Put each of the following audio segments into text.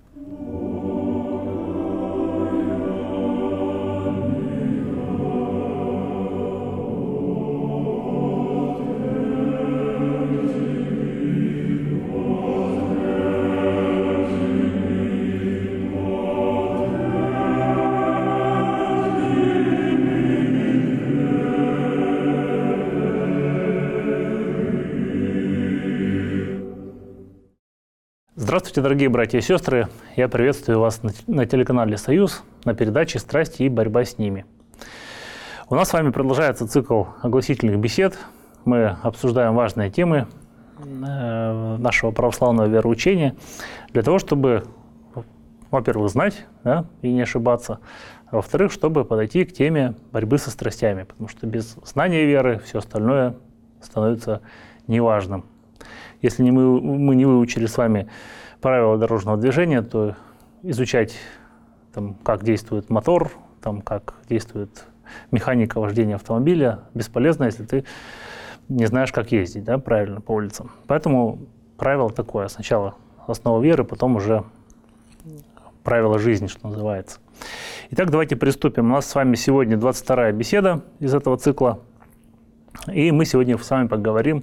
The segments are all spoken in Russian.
Здравствуйте, дорогие братья и сестры! Я приветствую вас на телеканале «Союз» на передаче «Страсти и борьба с ними». У нас с вами продолжается цикл огласительных бесед. Мы обсуждаем важные темы нашего православного вероучения для того, чтобы, во-первых, знать, да, и не ошибаться, а во-вторых, чтобы подойти к теме борьбы со страстями, потому что без знания веры все остальное становится неважным. Если мы не выучили с вами правила дорожного движения, то изучать, как действует мотор, как действует механика вождения автомобиля, бесполезно, если ты не знаешь, как ездить, да, правильно по улицам. Поэтому правило такое: сначала основа веры, потом уже правила жизни, что называется. Итак, давайте приступим. У нас с вами сегодня 22-я беседа из этого цикла, и мы сегодня с вами поговорим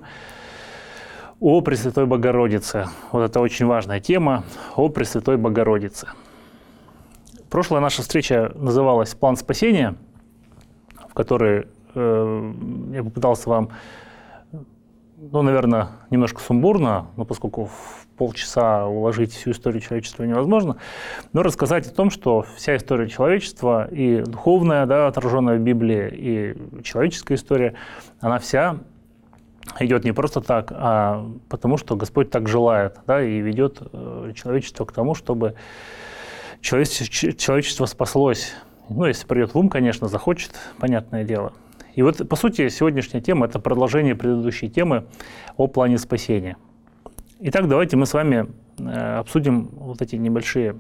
о Пресвятой Богородице. Вот это очень важная тема, о Пресвятой Богородице. Прошлая наша встреча называлась «План спасения», в которой я попытался вам, наверное, немножко сумбурно, но поскольку в полчаса уложить всю историю человечества невозможно, но рассказать о том, что вся история человечества, и духовная, да, отраженная в Библии, и человеческая история, она вся идет не просто так, а потому что Господь так желает, да, и ведет человечество к тому, чтобы человечество спаслось. Ну, если придет в ум, конечно, захочет, понятное дело. И вот, по сути, сегодняшняя тема – это продолжение предыдущей темы о плане спасения. Итак, давайте мы с вами обсудим вот эти небольшие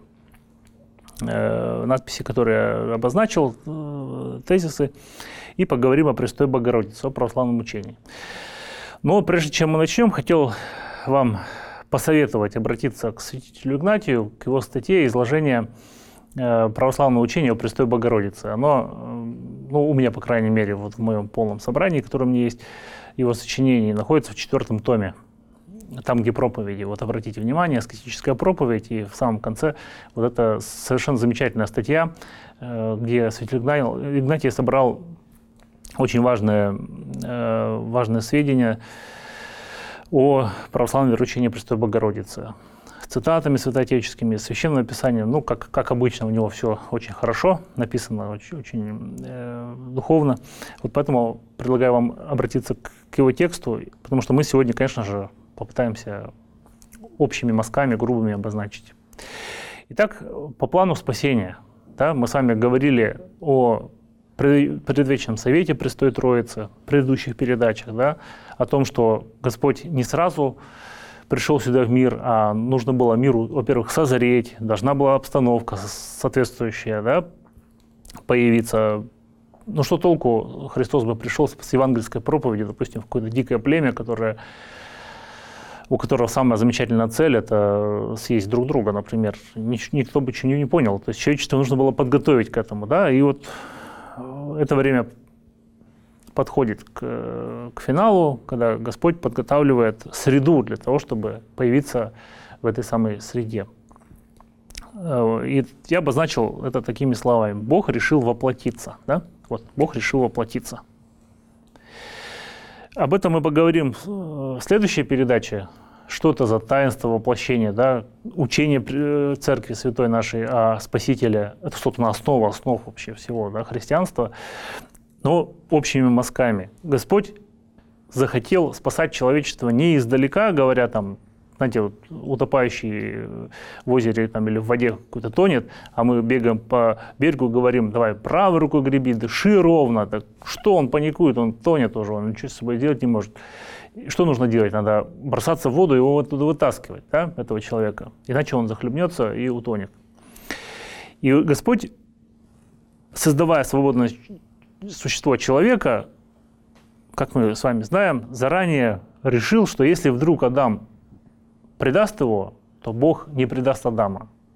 надписи, которые я обозначил, тезисы, и поговорим о Пресвятой Богородице, о православном учении. Но прежде чем мы начнем, хотел вам посоветовать обратиться к святителю Игнатию, к его статье «Изложение православного учения о Пресвятой Богородице». Оно, у меня, по крайней мере, вот в моем полном собрании, которое у меня есть, его сочинений, находится в 4 томе, там, где проповеди. Вот обратите внимание, аскетическая проповедь, и в самом конце вот эта совершенно замечательная статья, где святитель Игнатий собрал очень важные сведения о православном вероучении Пресвятой Богородицы. С цитатами святоотеческими, священным писанием, как обычно, у него все очень хорошо написано, очень духовно. Вот поэтому предлагаю вам обратиться к его тексту, потому что мы сегодня, конечно же, попытаемся общими мазками, грубыми обозначить. Итак, по плану спасения. Да, мы с вами говорили о предвечном совете Пресвятой Троицы, в предыдущих передачах, да, о том, что Господь не сразу пришел сюда в мир, а нужно было миру, во-первых, созреть, должна была обстановка соответствующая, да, появиться. Ну что толку Христос бы пришел с евангельской проповедью, допустим, в какое-то дикое племя, у которого самая замечательная цель – это съесть друг друга, например. Никто бы ничего не понял. То есть человечество нужно было подготовить к этому, да, и вот это время подходит к финалу, когда Господь подготавливает среду для того, чтобы появиться в этой самой среде. И я обозначил это такими словами: Бог решил воплотиться. Да? Вот, Бог решил воплотиться. Об этом мы поговорим в следующей передаче. Что это за таинство воплощения, да? Учение Церкви Святой нашей о Спасителе. Это, собственно, основ вообще всего, да, христианства. Но общими мазками. Господь захотел спасать человечество не издалека, говоря там, знаете, вот, утопающий в озере там, или в воде какой-то тонет, а мы бегаем по берегу, говорим: давай правой рукой греби, дыши ровно. Так что он паникует, он тонет уже, он ничего с собой делать не может. Что нужно делать? Надо бросаться в воду и его оттуда вытаскивать, да, этого человека. Иначе он захлебнется и утонет. И Господь, создавая свободное существо человека, как мы с вами знаем, заранее решил, что если вдруг Адам предаст его, то Бог не предаст Адама.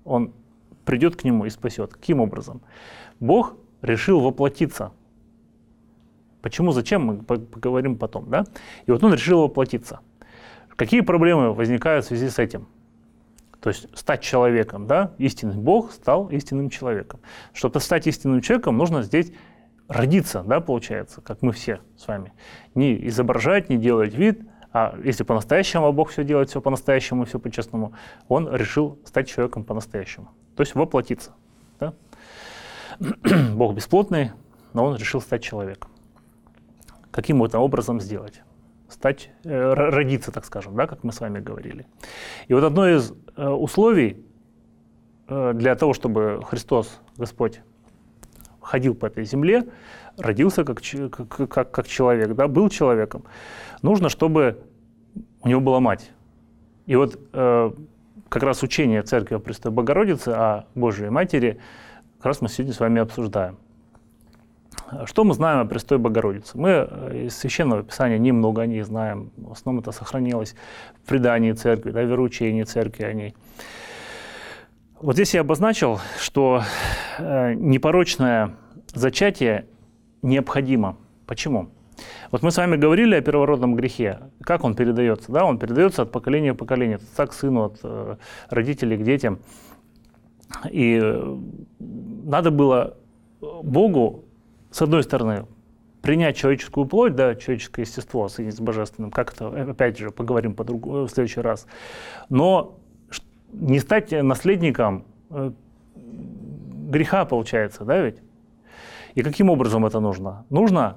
Он придет к нему и спасет. Каким образом? Бог решил воплотиться. Почему, зачем, мы поговорим потом. Да? И вот он решил воплотиться. Какие проблемы возникают в связи с этим? То есть стать человеком, да? Истинный Бог стал истинным человеком. Чтобы стать истинным человеком, нужно здесь родиться, да, получается, как мы все с вами. Не изображать, не делать вид, а если по-настоящему, а Бог все делает, все по-настоящему, все по-честному, он решил стать человеком по-настоящему. То есть воплотиться. Да? Бог бесплотный, но он решил стать человеком. Каким это образом сделать? Родиться, так скажем, да, как мы с вами говорили. И вот одно из условий для того, чтобы Христос, Господь, ходил по этой земле, родился как человек, да, был человеком, нужно, чтобы у него была мать. И вот как раз учение Церкви о Престой Богородице, о Божией Матери, как раз мы сегодня с вами обсуждаем. Что мы знаем о Престой Богородице? Мы из Священного Писания немного о ней знаем. В основном это сохранилось в предании Церкви, да, в вероучении Церкви о ней. Вот здесь я обозначил, что непорочное зачатие необходимо. Почему? Вот мы с вами говорили о первородном грехе. Как он передается? Да, он передается от поколения в поколение, от отца к сыну, от родителей к детям. И надо было Богу, с одной стороны, принять человеческую плоть, да, человеческое естество, соединить с божественным, как это, опять же, поговорим в следующий раз, но не стать наследником греха, получается, да, ведь? И каким образом это нужно? Нужно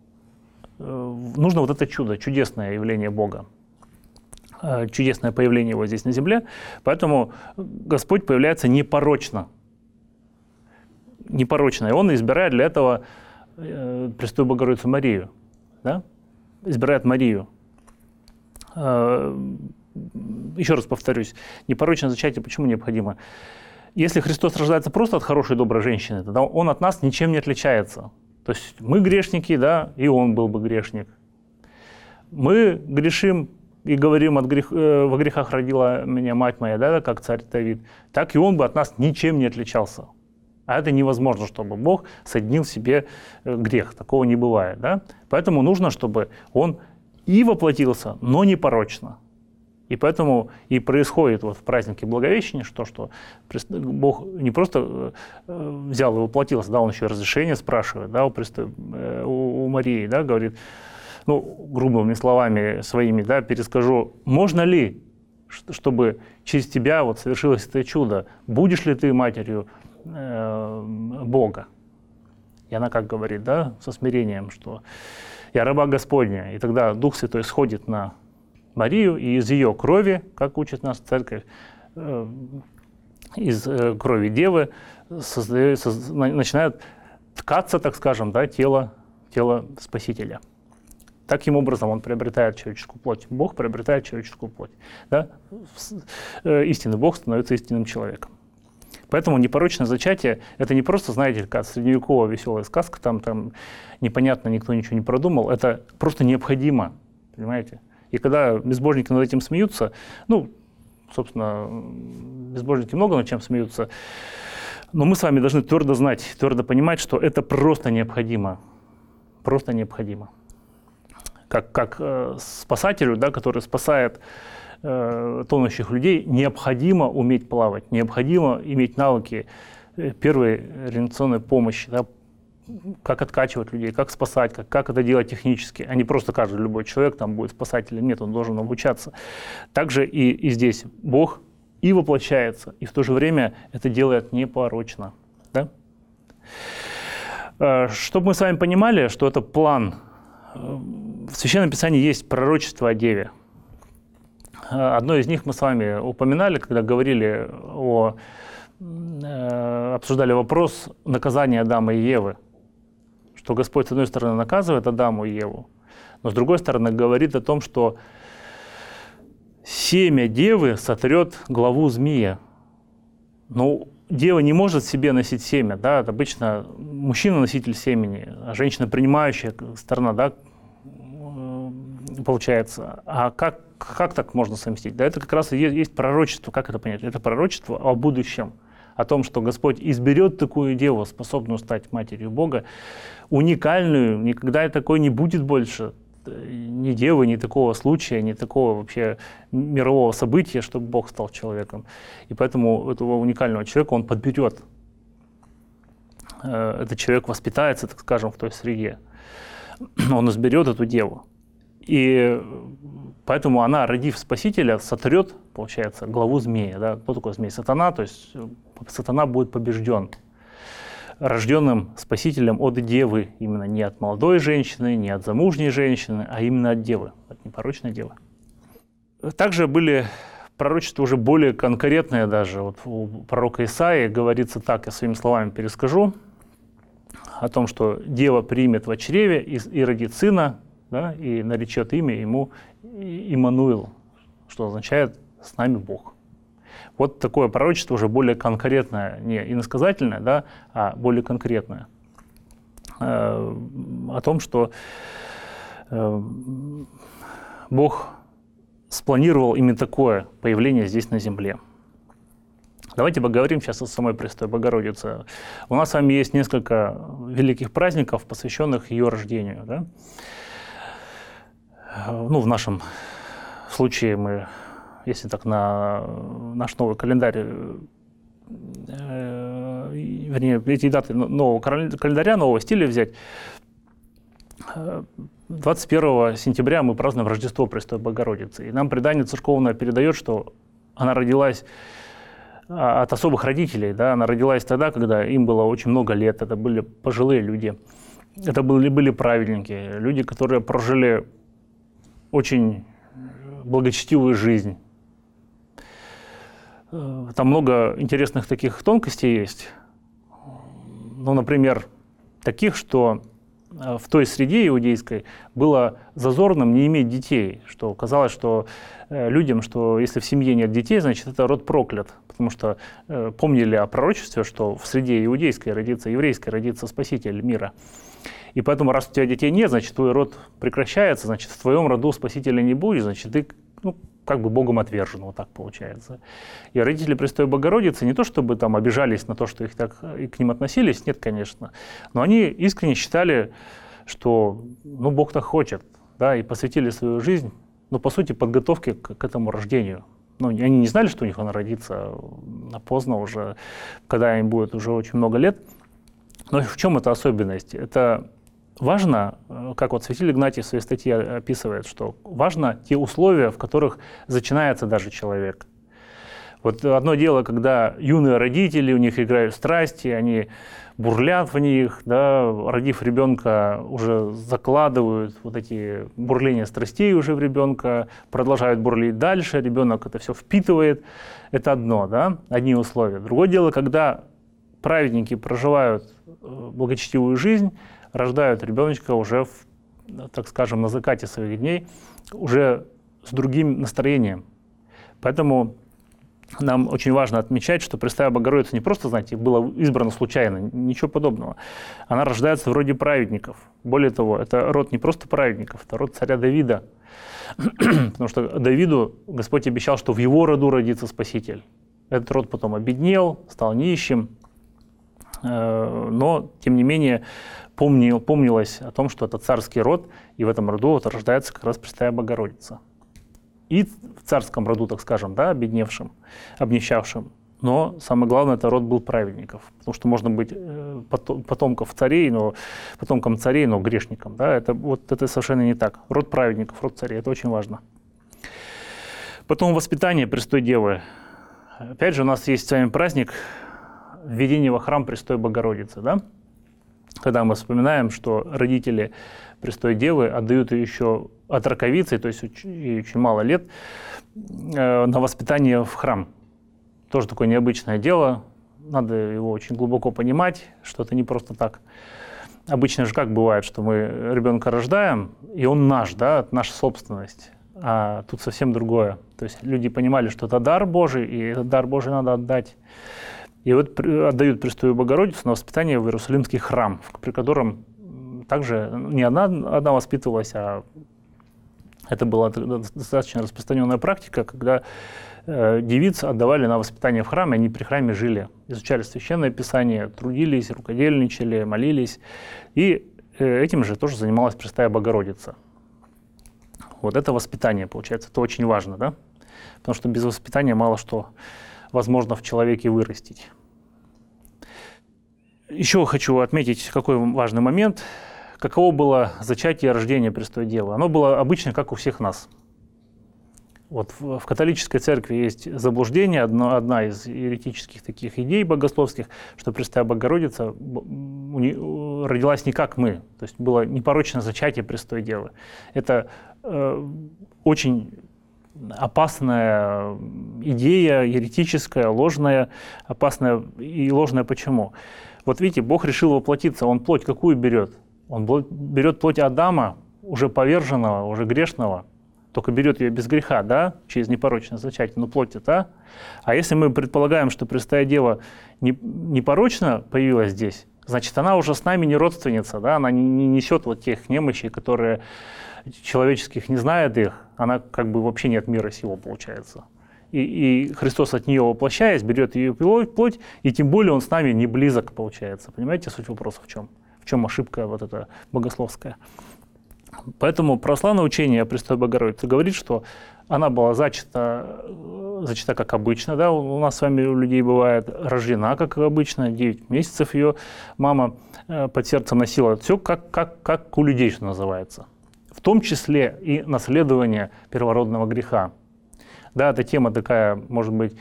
вот это чудо, чудесное явление Бога, чудесное появление Его здесь на земле, поэтому Господь появляется непорочно. Непорочно. И Он избирает для этого Пресвятую Богородицу Марию. Да? Избирает Марию. Еще раз повторюсь, непорочное зачатие почему необходимо? Если Христос рождается просто от хорошей, доброй женщины, тогда Он от нас ничем не отличается. То есть мы грешники, да, и Он был бы грешник. Мы грешим и говорим, во грехах родила меня мать моя, да, как царь Давид, так и Он бы от нас ничем не отличался. А это невозможно, чтобы Бог соединил в себе грех. Такого не бывает. Да? Поэтому нужно, чтобы Он и воплотился, но не порочно. И поэтому и происходит вот в празднике Благовещения, что Бог не просто взял и воплотился, да, Он еще разрешение спрашивает, да, у Марии, да, говорит, ну, грубыми словами своими, да, перескажу, можно ли, чтобы через тебя вот совершилось это чудо, будешь ли ты матерью Бога? И она как говорит, да, со смирением, что я раба Господня. И тогда Дух Святой сходит на Марию, и из ее крови, как учит нас Церковь, из крови Девы начинает ткаться, так скажем, да, тело Спасителя. Таким образом он приобретает человеческую плоть. Бог приобретает человеческую плоть. Да? Истинный Бог становится истинным человеком. Поэтому непорочное зачатие – это не просто, знаете, как средневековая веселая сказка, там непонятно, никто ничего не продумал. Это просто необходимо, понимаете? И когда безбожники над этим смеются, ну, собственно, безбожники много над чем смеются, но мы с вами должны твердо знать, твердо понимать, что это просто необходимо. Просто необходимо. Как спасателю, да, который спасает тонущих людей, необходимо уметь плавать, необходимо иметь навыки первой реанимационной помощи, да, как откачивать людей, как спасать, как это делать технически, а не просто каждый любой человек там будет спасателем. Нет, он должен обучаться. Также и здесь Бог и воплощается, и в то же время это делает непорочно. Да? Чтобы мы с вами понимали, что это план. В Священном Писании есть пророчество о Деве. Одно из них мы с вами упоминали, когда говорили обсуждали вопрос наказания Адама и Евы. Что Господь, с одной стороны, наказывает Адаму и Еву, но с другой стороны говорит о том, что семя Девы сотрет главу змея. Но Дева не может в себе носить семя, да, это обычно мужчина носитель семени, а женщина принимающая сторона, да, получается. А как так можно совместить? Да, это как раз и есть пророчество. Как это понять? Это пророчество о будущем. о том, что Господь изберет такую деву, способную стать матерью Бога, уникальную, никогда такой не будет больше, ни девы, ни такого случая, ни такого вообще мирового события, чтобы Бог стал человеком. И поэтому этого уникального человека Он подберет. Этот человек воспитается, так скажем, в той среде. Он изберет эту деву. И поэтому она, родив Спасителя, сотрет, получается, главу змея. Да? Кто такой змей? Сатана, то есть сатана будет побежден. Рожденным Спасителем от девы, именно не от молодой женщины, не от замужней женщины, а именно от девы, от непорочной девы. Также были пророчества уже более конкретные даже. Вот у пророка Исаии говорится так, я своими словами перескажу, о том, что дева примет во чреве и родит сына, да, и наречет имя ему Иммануил, что означает «с нами Бог». Вот такое пророчество уже более конкретное, не иносказательное, да, а более конкретное. О том, что Бог спланировал именно такое появление здесь на земле. Давайте поговорим сейчас о самой Престой Богородице. У нас с вами есть несколько великих праздников, посвященных ее рождению. Да? Ну, в нашем случае мы, если так на наш новый календарь, вернее, эти даты нового календаря, нового стиля взять, 21 сентября мы празднуем Рождество Престой Богородицы. И нам предание церковное передает, что она родилась от особых родителей. Да? Она родилась тогда, когда им было очень много лет. Это были пожилые люди. Это были праведники, люди, которые прожили очень благочестивую жизнь. Там много интересных таких тонкостей есть. Ну, например, таких, что в той среде иудейской было зазорным не иметь детей, что казалось, что людям, что если в семье нет детей, значит, это род проклят, потому что помнили о пророчестве, что в среде иудейской родится, еврейской родится Спаситель мира. И поэтому, раз у тебя детей нет, значит, твой род прекращается, значит, в твоем роду Спасителя не будет, значит, ты, ну, как бы Богом отвержен, вот так получается. И родители Престой Богородицы не то чтобы там обижались на то, что их так и к ним относились, нет, конечно, но они искренне считали, что, ну, Бог так хочет, да, и посвятили свою жизнь, ну, по сути, подготовке к этому рождению. Ну, они не знали, что у них она родится поздно уже, когда им будет уже очень много лет. Но в чем эта особенность? Это важно, как вот святитель Игнатий в своей статье описывает, что важно те условия, в которых начинается даже человек. Вот одно дело, когда юные родители, у них играют страсти, они бурлят в них, да, родив ребенка, уже закладывают вот эти бурления страстей уже в ребенка, продолжают бурлить дальше, ребенок это все впитывает. Это одно, да, одни условия. Другое дело, когда праведники проживают благочестивую жизнь, рождают ребеночка уже, так скажем, на закате своих дней, уже с другим настроением. Поэтому нам очень важно отмечать, что Пресвятая Богородица не просто, знаете, была избрана случайно, ничего подобного. Она рождается в роде праведников. Более того, это род не просто праведников, это род царя Давида. Потому что Давиду Господь обещал, что в его роду родится Спаситель. Этот род потом обеднел, стал нищим, но, тем не менее, помнилось о том, что это царский род, и в этом роду вот рождается как раз Пресвятая Богородица. И в царском роду, так скажем, да, обедневшим, обнищавшим. Но самое главное, это род был праведников. Потому что можно быть потомком царей, но грешником. Да, это совершенно не так. Род праведников, род царей, это очень важно. Потом воспитание Престой Девы. Опять же, у нас есть с вами праздник введения во храм Престой Богородицы. Да? Когда мы вспоминаем, что родители Престой Девы отдают ее еще отроковицей, то есть ей очень мало лет, на воспитание в храм. Тоже такое необычное дело, надо его очень глубоко понимать, что это не просто так. Обычно же как бывает, что мы ребенка рождаем, и он наш, да, наша собственность, а тут совсем другое. То есть люди понимали, что это дар Божий, и этот дар Божий надо отдать. И вот отдают Престую Богородицу на воспитание в Иерусалимский храм, при котором также не одна воспитывалась, а Это была достаточно распространенная практика, когда девиц отдавали на воспитание в храме, они при храме жили, изучали Священное Писание, трудились, рукодельничали, молились. И этим же тоже занималась Пресвятая Богородица. Вот это воспитание, получается, это очень важно, да? Потому что без воспитания мало что возможно в человеке вырастить. Еще хочу отметить, какой важный момент. Каково было зачатие и рождение Престой Девы? Оно было обычно, как у всех нас. Вот в католической церкви есть заблуждение, одна из еретических таких идей богословских, что Пресвятая Богородица родилась не как мы, то есть было непорочное зачатие Престой Девы. Это очень опасная идея, еретическая, ложная, опасная и ложная почему? Вот видите, Бог решил воплотиться, Он плоть какую берет? Он берет плоть Адама, уже поверженного, уже грешного, только берет ее без греха, да, через непорочное зачатие, но плоть это. А если мы предполагаем, что Пресвятая Дева непорочно появилась здесь, значит, она уже с нами не родственница, да, она не несет вот тех немощей, которые человеческих не знает их, она как бы вообще не от мира сего получается. И Христос от нее воплощаясь, берет ее плоть, и тем более Он с нами не близок получается. Понимаете, суть вопроса в чем? В чем ошибка вот эта богословская? Поэтому православное учение о Престой Богородице говорит, что она была зачата как обычно, да, у нас с вами у людей бывает, рождена как обычно, 9 месяцев ее мама под сердцем носила, все как у людей, что называется. В том числе и наследование первородного греха. Да, эта тема такая, может быть,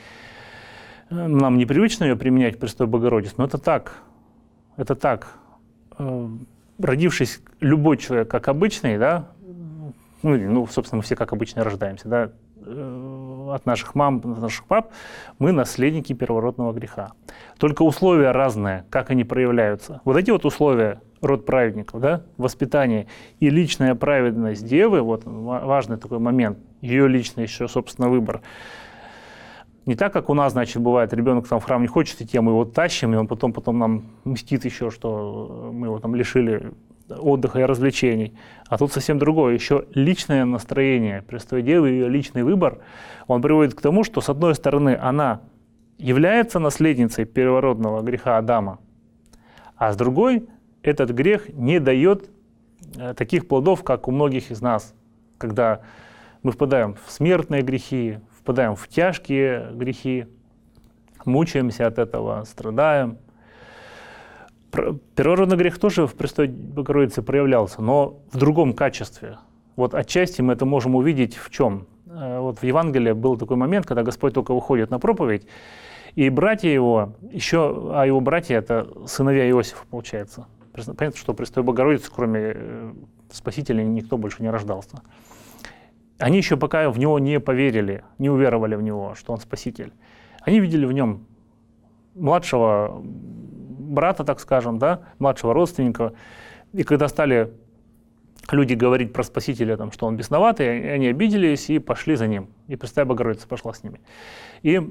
нам непривычно ее применять в Престой Богородице, но это так. Родившись любой человек как обычный, да, ну, собственно, мы все как обычно рождаемся, да, от наших мам, от наших пап, мы наследники первородного греха. Только условия разные, как они проявляются. Вот эти вот условия, род праведников, да, воспитание и личная праведность девы, вот важный такой момент, ее личный еще, собственно, выбор. Не так, как у нас, значит, бывает, ребенок там в храм не хочет идти, а мы его тащим, и он потом нам мстит еще, что мы его там лишили отдыха и развлечений. А тут совсем другое. Еще личное настроение Престой Девы, ее личный выбор, он приводит к тому, что, с одной стороны, она является наследницей первородного греха Адама, а с другой, этот грех не дает таких плодов, как у многих из нас, когда мы впадаем в смертные грехи, впадаем в тяжкие грехи, мучаемся от этого, страдаем. Первородный грех тоже в Престой Богородице проявлялся, но в другом качестве. Вот отчасти мы это можем увидеть в чем? Вот в Евангелии был такой момент, когда Господь только выходит на проповедь, и братья его, а его братья это сыновья Иосифа, получается. Понятно, что Престой Богородицы, кроме Спасителя, никто больше не рождался. Они еще пока в него не поверили, не уверовали в него, что он Спаситель. Они видели в нем младшего брата, так скажем, да, младшего родственника. И когда стали люди говорить про Спасителя, там, что он бесноватый, они обиделись и пошли за ним. И Пресвятая Богородица пошла с ними. И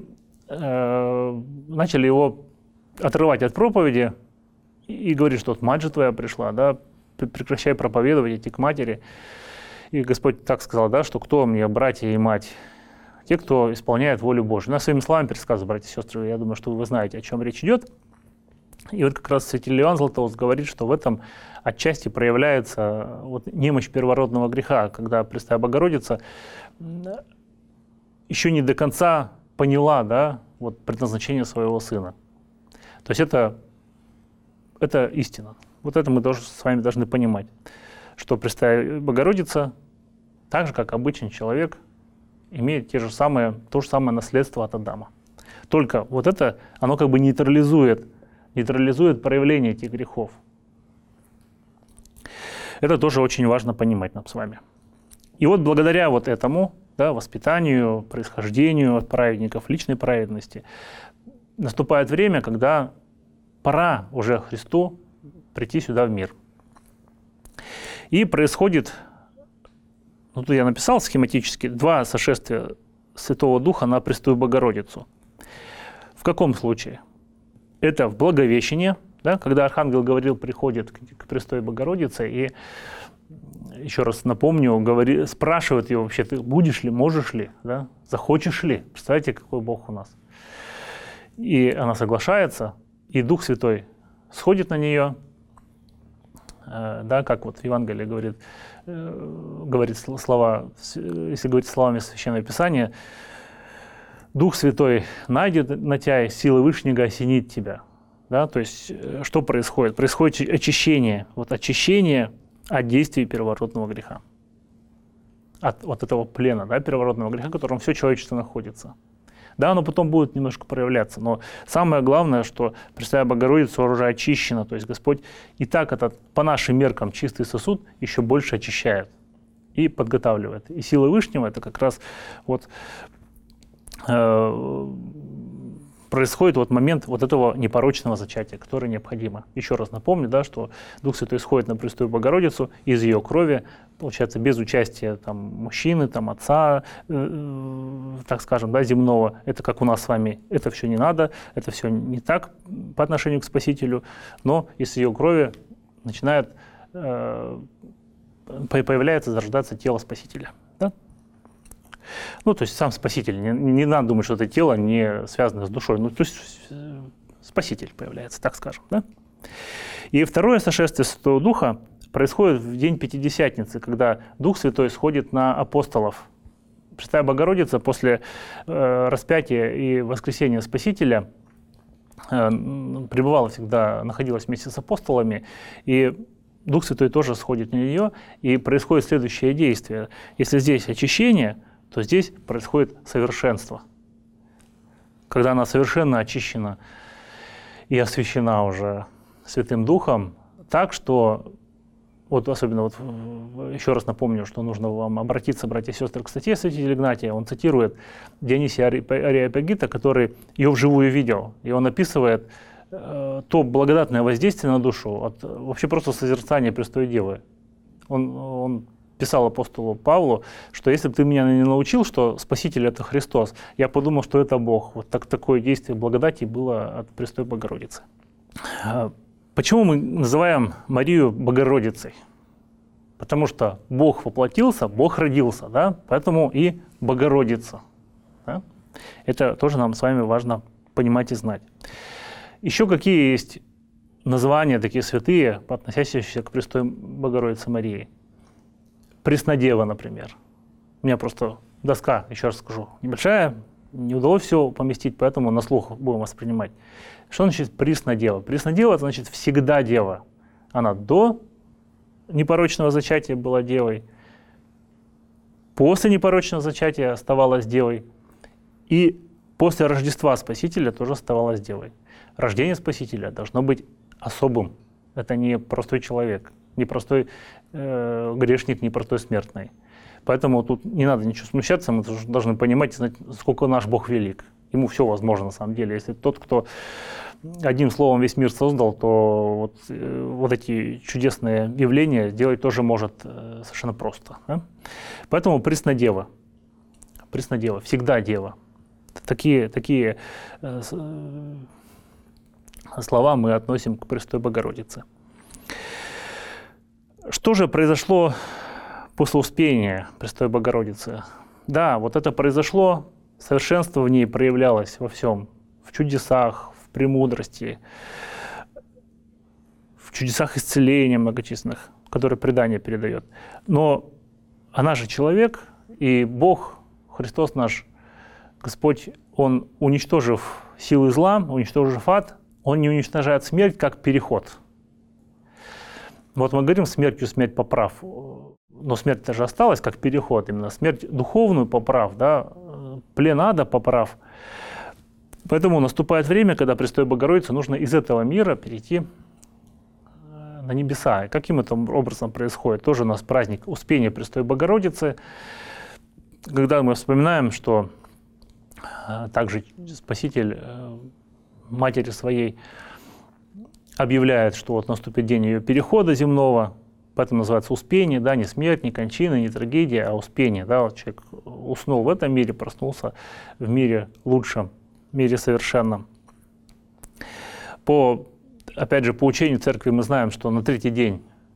начали его отрывать от проповеди и говорить, что вот мать же твоя пришла, да, прекращай проповедовать, иди к матери. И Господь так сказал, да, что кто мне, братья и мать? Те, кто исполняет волю Божию. Я своими словами пересказываю, братья и сестры, я думаю, что вы знаете, о чем речь идет. И вот как раз святитель Иоанн Златоуст говорит, что в этом отчасти проявляется вот немощь первородного греха, когда Пресвятая Богородица еще не до конца поняла, да, вот предназначение своего сына. То есть это истина. Вот это мы тоже с вами должны понимать, что Пресвятая Богородица, так же, как обычный человек, имеет то же самое наследство от Адама. Только вот это, оно как бы нейтрализует проявление этих грехов. Это тоже очень важно понимать нам с вами. И вот благодаря вот этому, да, воспитанию, происхождению от праведников, личной праведности, наступает время, когда пора уже Христу прийти сюда в мир. И происходит, ну тут я написал схематически, 2 сошествия Святого Духа на Пресвятую Богородицу. В каком случае? Это в Благовещении, да, когда Архангел Гавриил приходит к Престой Богородице и еще раз напомню, спрашивает ее вообще, ты будешь ли, можешь ли, да? Захочешь ли? Представляете, какой Бог у нас. И она соглашается, и Дух Святой сходит на нее, да, как вот в Евангелии говорит слова, если говорить словами Священного Писания, Дух Святой найдет на тебя, и силы Вышнего осенит тебя. Да? То есть что происходит? Происходит очищение. Вот очищение от действий первородного греха. От вот этого плена, да, первородного греха, в котором все человечество находится. Да, оно потом будет немножко проявляться, но самое главное, что Пресвятая Богородица уже очищена, то есть Господь и так этот, по нашим меркам, чистый сосуд еще больше очищает и подготавливает. И сила Вышнего — это как раз вот происходит вот момент вот этого непорочного зачатия, которое необходимо. Еще раз напомню, да, что Дух Святой сходит на Пресвятую Богородицу из ее крови, получается, без участия там, мужчины, там, отца, так скажем, да, земного. Это как у нас с вами, это все не надо, это все не так по отношению к Спасителю, но из ее крови начинает появляется, зарождаться тело Спасителя. Да? Ну, то есть сам Спаситель, не надо думать, что это тело не связано с душой. Ну, то есть Спаситель появляется, так скажем. Да? И второе сошествие Святого Духа происходит в день Пятидесятницы, когда Дух Святой сходит на апостолов. Пресвятая Богородица после распятия и воскресения Спасителя пребывала всегда, находилась вместе с апостолами, и Дух Святой тоже сходит на нее, и происходит следующее действие. Если здесь очищение, то здесь происходит совершенство. Когда она совершенно очищена и освящена уже Святым Духом, так что, вот особенно вот еще раз напомню, что нужно вам обратиться, братья и сестры, к статье святителя Игнатия. Он цитирует Дионисия Ареопагита, который ее вживую видел, и он описывает то благодатное воздействие на душу от вообще просто созерцания Престой Девы. Он писал апостолу Павлу, что если бы ты меня не научил, что Спаситель — это Христос, я подумал, что это Бог. Вот такое действие благодати было от Престой Богородицы. Почему мы называем Марию Богородицей? Потому что Бог воплотился, Бог родился, да? Поэтому и Богородица. Да? Это тоже нам с вами важно понимать и знать. Еще какие есть названия такие святые, относящиеся к Престой Богородице Марии? Преснодева, например. У меня просто доска, еще раз скажу, небольшая, не удалось все поместить, поэтому на слух будем воспринимать. Что значит Преснодева? Преснодева — это значит всегда дева. Она до непорочного зачатия была девой, после непорочного зачатия оставалась девой, и после Рождества Спасителя тоже оставалась девой. Рождение Спасителя должно быть особым. Это не простой человек, не простой грешник, не простой смертный. Поэтому тут не надо ничего смущаться, мы должны понимать и знать, сколько наш Бог велик. Ему все возможно на самом деле. Если тот, кто одним словом весь мир создал, то вот эти чудесные явления сделать тоже может совершенно просто. Да? Поэтому Преснодева, всегда дева. Такие слова мы относим к Престой Богородице. Что же произошло после успения Престой Богородицы? Да, вот это произошло, совершенство в ней проявлялось во всем, в чудесах, в премудрости, в чудесах исцеления многочисленных, которые предание передает. Но она же человек, и Бог, Христос наш, Господь, Он, уничтожив силы зла, уничтожив ад, Он не уничтожает смерть как переход. Вот мы говорим смертью смерть поправ, но смерть-то же осталась как переход, именно смерть духовную поправ, да, плен ада поправ. Поэтому наступает время, когда Престой Богородице нужно из этого мира перейти на небеса. И каким это образом происходит? Тоже у нас праздник Успения Престой Богородицы, когда мы вспоминаем, что также Спаситель матери своей объявляет, что вот наступит день ее перехода земного, поэтому называется Успение, да, не смерть, не кончина, не трагедия, а Успение. Да, вот человек уснул в этом мире, проснулся в мире лучшем, в мире совершенном. Опять же, по учению церкви мы знаем, что на третий день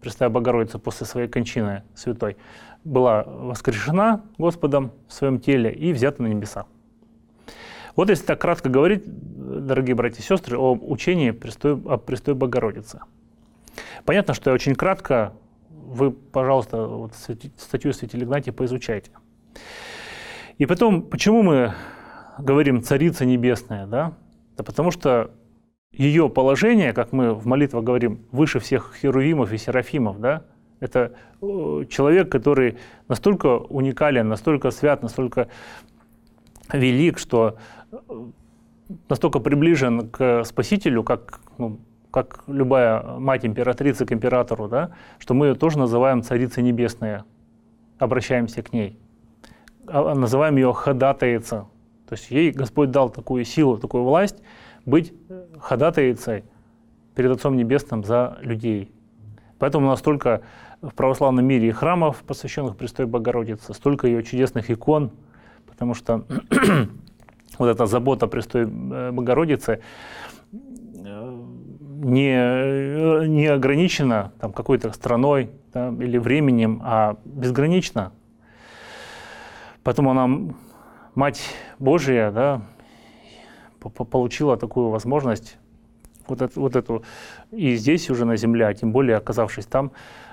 Пресвятая Богородица после своей кончины святой была воскрешена Господом в своем теле и взята на небеса. Вот если так кратко говорить, дорогие братья и сестры, о учении о Пресвятой Богородице. Понятно, что я очень кратко, вы, пожалуйста, вот статью святителя Игнатия поизучайте. И потом, почему мы говорим «Царица Небесная», да? Да потому что ее положение, как мы в молитвах говорим, выше всех херувимов и серафимов, да? Это человек, который настолько уникален, настолько свят, настолько велик, что настолько приближен к Спасителю, как любая мать императрица к императору, да? Что мы ее тоже называем Царицей Небесная, обращаемся к ней, называем ее ходатайца. То есть ей Господь дал такую силу, такую власть быть ходатайцей перед Отцом Небесным за людей. Поэтому у нас столько в православном мире и храмов, посвященных Пресвятой Богородице, столько ее чудесных икон, потому что вот эта забота Пресвятой Богородицы не ограничена там, какой-то страной, да, или временем, а безгранична. Поэтому она, Мать Божия, да, получила такую возможность вот эту и здесь уже на земле, а тем более оказавшись там,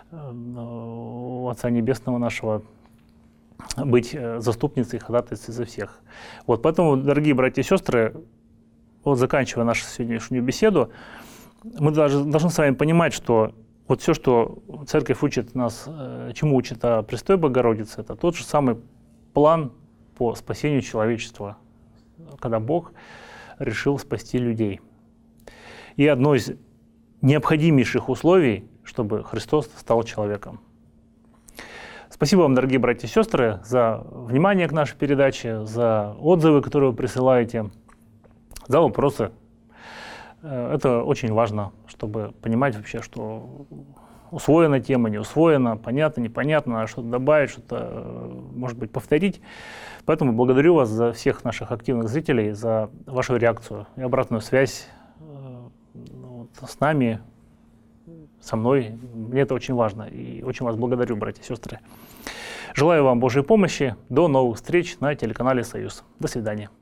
у Отца Небесного нашего, быть заступницей, ходатайцей за всех. Вот поэтому, дорогие братья и сестры, вот заканчивая нашу сегодняшнюю беседу, мы должны с вами понимать, что вот все, что Церковь учит нас, чему учит о Пресвятой Богородице, это тот же самый план по спасению человечества, когда Бог решил спасти людей. И одно из необходимейших условий, чтобы Христос стал человеком. Спасибо вам, дорогие братья и сестры, за внимание к нашей передаче, за отзывы, которые вы присылаете, за вопросы. Это очень важно, чтобы понимать вообще, что усвоена тема, не усвоена, понятно, непонятно, надо что-то добавить, что-то, может быть, повторить. Поэтому благодарю вас за всех наших активных зрителей, за вашу реакцию и обратную связь с нами, со мной. Мне это очень важно и очень вас благодарю, братья и сестры. Желаю вам Божьей помощи. До новых встреч на телеканале «Союз». До свидания.